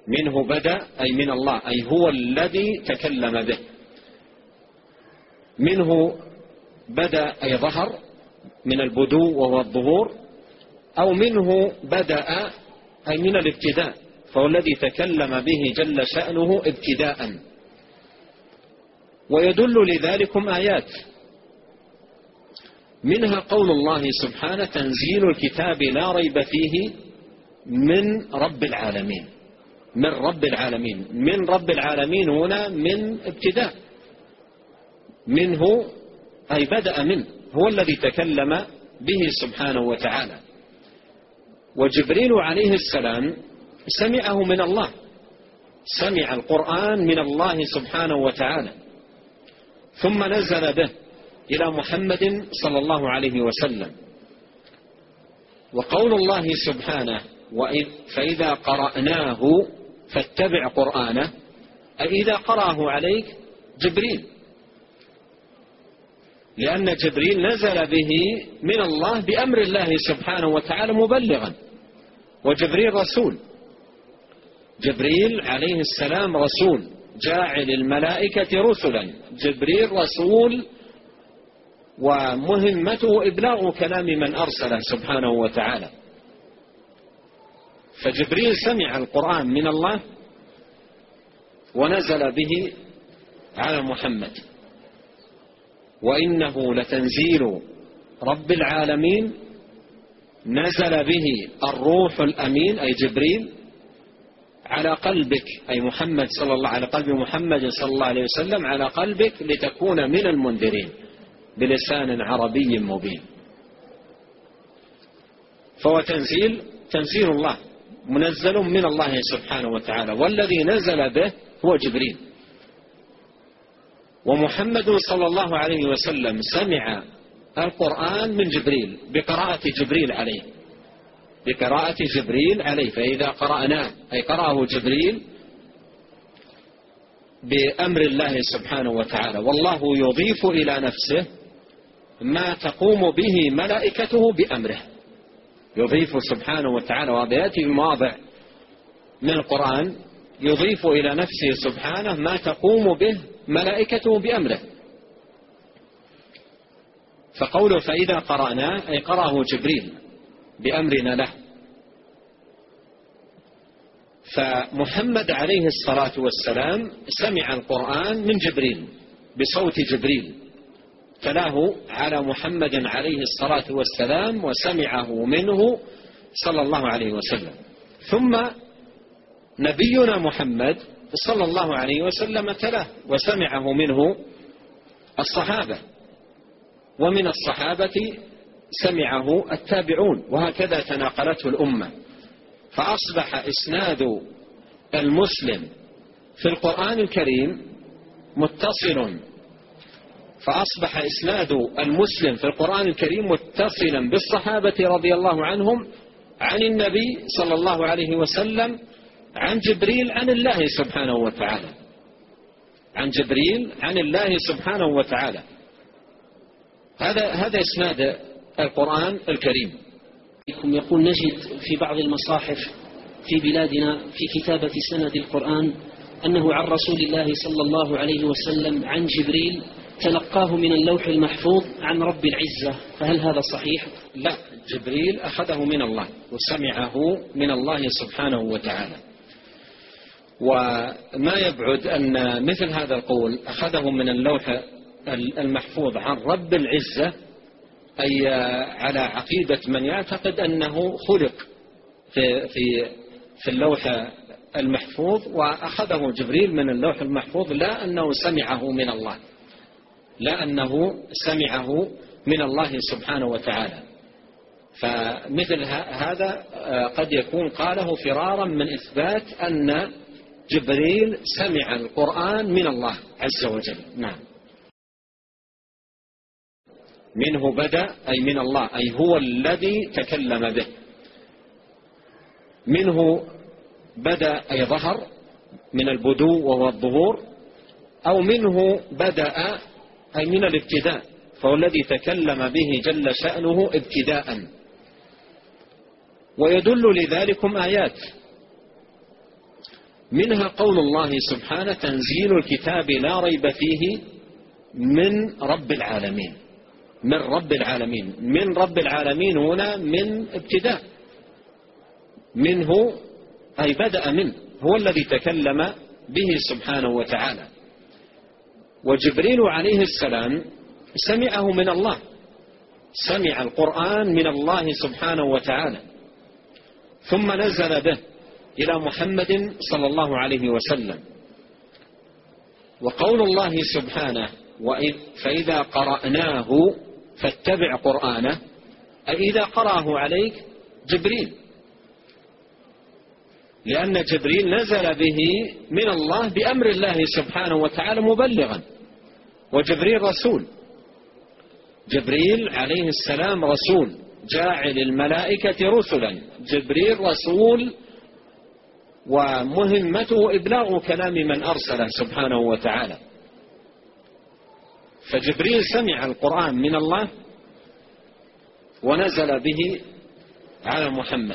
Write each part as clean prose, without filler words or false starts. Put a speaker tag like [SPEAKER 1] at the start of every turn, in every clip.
[SPEAKER 1] منه بدأ أي من الله، أي هو الذي تكلم به. منه بدأ أي ظهر من البدو وهو الظهور، أو منه بدأ أي من الابتداء، فهو الذي تكلم به جل شأنه ابتداء. ويدل لذلكم آيات، منها قول الله سبحانه: تنزيل الكتاب لا ريب فيه من رب العالمين. من رب العالمين، من رب العالمين هنا من ابتداء، منه أي بدأ منه، هو الذي تكلم به سبحانه وتعالى. وجبريل عليه السلام سمعه من الله، سمع القرآن من الله سبحانه وتعالى، ثم نزل به إلى محمد صلى الله عليه وسلم. وقول الله سبحانه: فإذا قرأناه فاتبع قرآنه، أي إذا قرأه عليك جبريل، لأن جبريل نزل به من الله بأمر الله سبحانه وتعالى مبلغا، وجبريل رسول، جبريل عليه السلام رسول جاعل الملائكة رسلا، جبريل رسول ومهمته إبلاغ كلام من أرسله سبحانه وتعالى. فجبريل سمع القرآن من الله ونزل به على محمد. وإنه لتنزيل رب العالمين، نزل به الروح الأمين أي جبريل على قلبك، أي محمد صلى الله على قلب محمد صلى الله عليه وسلم، على قلبك لتكون من المنذرين بلسان عربي مبين. فهو تنزيل الله، منزل من الله سبحانه وتعالى، والذي نزل به هو جبريل. ومحمد صلى الله عليه وسلم سمع القرآن من جبريل بقراءة جبريل عليه، فإذا قرأناه أي قرأه جبريل بأمر الله سبحانه وتعالى. والله يضيف إلى نفسه ما تقوم به ملائكته بأمره، يضيف سبحانه وتعالى، ويأتي بمواضع من القرآن يضيف إلى نفسه سبحانه ما تقوم به ملائكته بأمره. فقوله فإذا قرأناه أي قرأه جبريل بأمرنا له. فمحمد عليه الصلاة والسلام سمع القرآن من جبريل بصوت جبريل، تلاه على محمد عليه الصلاة والسلام وسمعه منه صلى الله عليه وسلم. ثم نبينا محمد صلى الله عليه وسلم تلاه وسمعه منه الصحابة، ومن الصحابة سمعه التابعون، وهكذا تناقلته الأمة. فأصبح إسناد المسلم في القرآن الكريم متصل، فأصبح إسناد المسلم في القرآن الكريم متصلا بالصحابة رضي الله عنهم عن النبي صلى الله عليه وسلم عن جبريل عن الله سبحانه وتعالى، عن جبريل عن الله سبحانه وتعالى. هذا إسناد القرآن الكريم.
[SPEAKER 2] يقول: نجد في بعض المصاحف في بلادنا في كتابة سند القرآن أنه عن رسول الله صلى الله عليه وسلم عن جبريل تلقاه من اللوح المحفوظ عن رب العزة، فهل هذا صحيح؟
[SPEAKER 1] لا، جبريل أخذه من الله وسمعه من الله سبحانه وتعالى. وما يبعد أن مثل هذا القول أخذه من اللوح المحفوظ عن رب العزة، أي على عقيدة من يعتقد أنه خلق في اللوح المحفوظ وأخذه جبريل من اللوح المحفوظ، لا أنه سمعه من الله، لا أنه سمعه من الله سبحانه وتعالى. فمثل هذا قد يكون قاله فرارا من إثبات أن جبريل سمع القرآن من الله عز وجل. نعم. منه بدأ أي من الله، أي هو الذي تكلم به. منه بدأ أي ظهر من البدو وهو الظهور، أو منه بدأ أي من الابتداء، فهو الذي تكلم به جل شأنه ابتداء. ويدل لذلكم آيات، منها قول الله سبحانه: تنزيل الكتاب لا ريب فيه من رب العالمين. من رب العالمين، من رب العالمين هنا من ابتداء، منه أي بدأ منه، هو الذي تكلم به سبحانه وتعالى. وجبريل عليه السلام سمعه من الله، سمع القرآن من الله سبحانه وتعالى، ثم نزل به إلى محمد صلى الله عليه وسلم. وقول الله سبحانه: فإذا قرأناه فاتبع قرآنه، أي إذا قرأه عليك جبريل، لأن جبريل نزل به من الله بأمر الله سبحانه وتعالى مبلغا، وجبريل رسول، جبريل عليه السلام رسول، جاعل الملائكة رسلا، جبريل رسول، ومهمته إبلاغ كلام من أرسله سبحانه وتعالى. فجبريل سمع القرآن من الله ونزل به على محمد.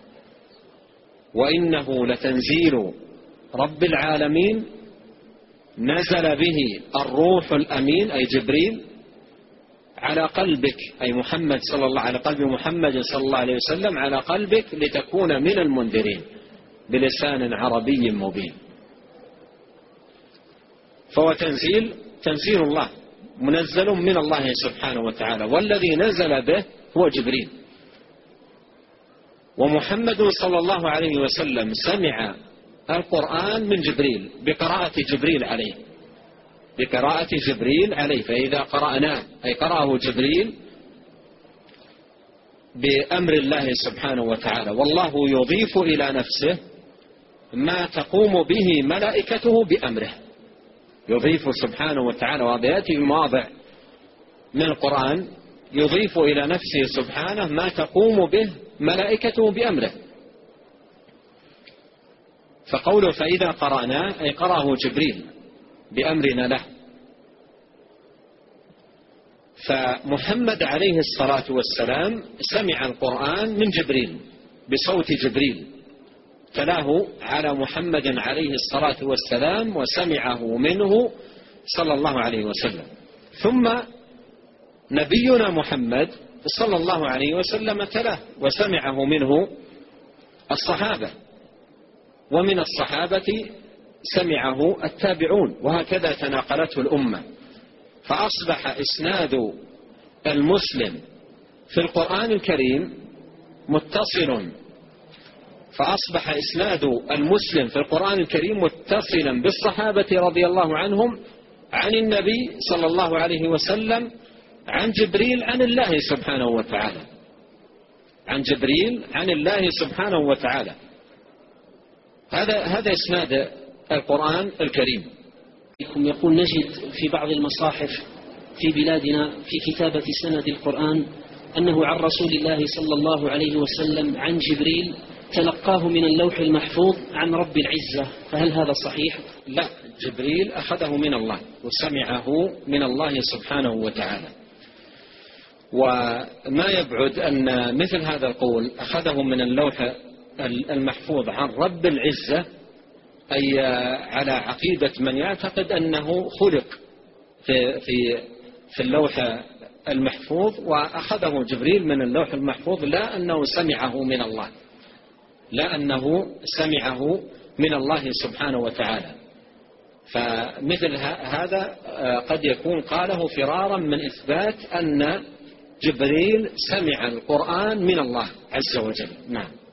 [SPEAKER 1] وإنه لتنزيل رب العالمين، نزل به الروح الأمين أي جبريل على قلبك، أي محمد صلى الله على قلب محمد صلى الله عليه وسلم، على قلبك لتكون من المنذرين بلسان عربي مبين. فهو تنزيل الله، منزل من الله سبحانه وتعالى، والذي نزل به هو جبريل. ومحمد صلى الله عليه وسلم سمع القرآن من جبريل بقراءة جبريل عليه، بقراءة جبريل عليه. فإذا قرأناه أي قرأه جبريل بأمر الله سبحانه وتعالى. والله يضيف إلى نفسه ما تقوم به ملائكته بأمره، يضيف سبحانه وتعالى، وهذا يأتي في مواضع من القرآن، يضيف إلى نفسه سبحانه ما تقوم به ملائكته بأمره. فقوله فإذا قرأناه أي قرأه جبريل بأمرنا له. فمحمد عليه الصلاة والسلام سمع القرآن من جبريل بصوت جبريل، تلاه على محمد عليه الصلاة والسلام وسمعه منه صلى الله عليه وسلم. ثم نبينا محمد صلى الله عليه وسلم تلاه وسمعه منه الصحابة، ومن الصحابة سمعه التابعون، وهكذا تناقلته الأمة. فأصبح إسناد المسلم في القرآن الكريم متصل، فأصبح إسناد المسلم في القرآن الكريم متصلا بالصحابة رضي الله عنهم عن النبي صلى الله عليه وسلم عن جبريل عن الله سبحانه وتعالى، عن جبريل عن الله سبحانه وتعالى. هذا إسناد القرآن الكريم.
[SPEAKER 2] يقول: نجد في بعض المصاحف في بلادنا في كتابة سند القرآن أنه عن رسول الله صلى الله عليه وسلم عن جبريل تلقاه من اللوح المحفوظ عن رب العزة، فهل هذا صحيح؟
[SPEAKER 1] لا، جبريل أخذه من الله وسمعه من الله سبحانه وتعالى. وما يبعد أن مثل هذا القول أخذه من اللوح المحفوظ عن رب العزة، أي على عقيدة من يعتقد أنه خلق في اللوح المحفوظ وأخذه جبريل من اللوح المحفوظ، لا أنه سمعه من الله، لا أنه سمعه من الله سبحانه وتعالى. فمثل هذا قد يكون قاله فرارا من إثبات أن جبريل سمع القرآن من الله عز وجل. نعم.